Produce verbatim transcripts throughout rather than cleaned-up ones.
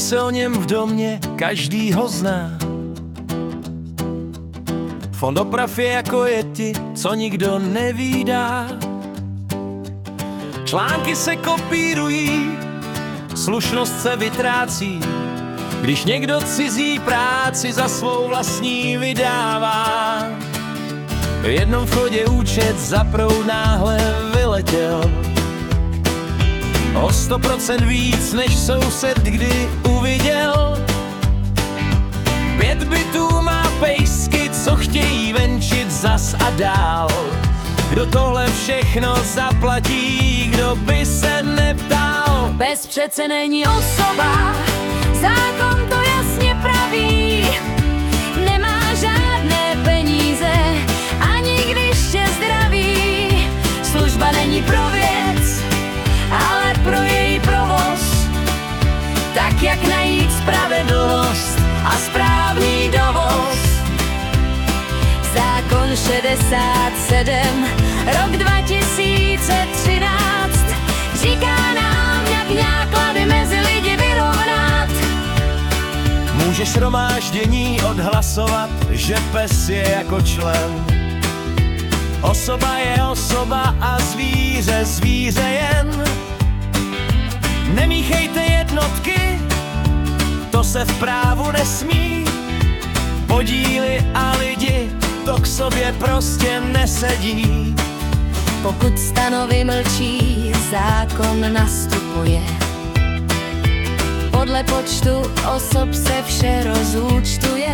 se o něm v domě, každý ho zná. Fond oprav je jako Yeti, co nikdo nevídá. Články se kopírují, slušnost se vytrácí, když někdo cizí práci za svou vlastní vydává. V jednom vchodě účet za proud náhle vyletěl o sto procent víc, než soused kdy uviděl. Pět bytů má pejsky, co chtějí venčit zas a dál. Kdo tohle všechno zaplatí, kdo by se neptal? Pes přece není osoba, zákon to jasně praví. Nemá žádné peníze, ani když je zdravý. Služba není pro věc, ale pro její provoz. Tak jak najít spravedlnost a správný dovoz. Zákon šedesát sedm, rok dva tisíce třináct, říká nám, jak náklady mezi lidi vyrovnat. Můžeš shromáždění odhlasovat, že pes je jako člen. Osoba je osoba a zvíře zvíře jen. Nemíchejte jednotky, to se v právu nesmí. Podíly a lidi, to k sobě prostě nesedí. Pokud stanovy mlčí, zákon nastupuje. Podle počtu osob se vše rozúčtuje.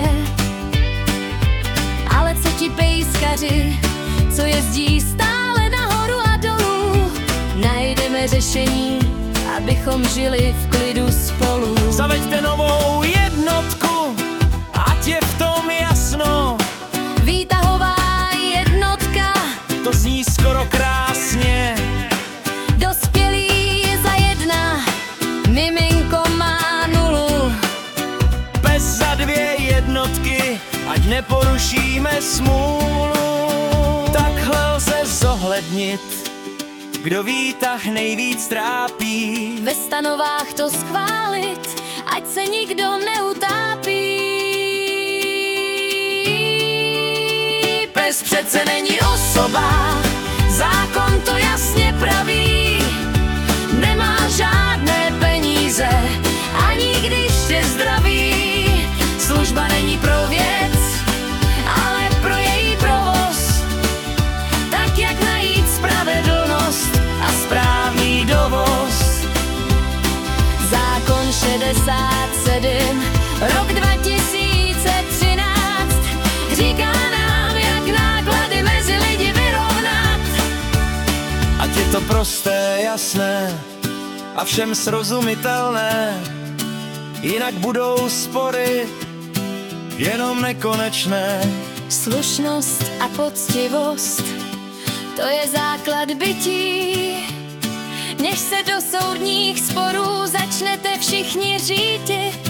Ale co ti pejskaři, co jezdí stále nahoru a dolů? Najdeme řešení, abychom žili v klidu spolu. Zaveďte novou jednotku, ať je v tom jasno. Výtahová jednotka, to zní skoro krásně. dospělý je za jedna, miminko má nulu. Pes za dvě jednotky, ať neporušíme smůlu. Takhle lze zohlednit, kdo výtah nejvíc trápí. Ve stanovách to schválit, ať se nikdo neutápí. Pes přece není osoba, zákon to jasně praví. Nemá žádné peníze, ani když je zdravý. Služba není pro věc, ale pro její provoz. Tak jak najít spravedlnost a správný dovoz. Zákon šedesát sedm, rok dva tisíce třináct, říká nám, jak náklady mezi lidi vyrovnat. Ať je to prosté, jasné a všem srozumitelné, jinak budou spory jenom nekonečné. Slušnost a poctivost, to je základ bytí. Než se do soudních sporů začnete všichni řídit,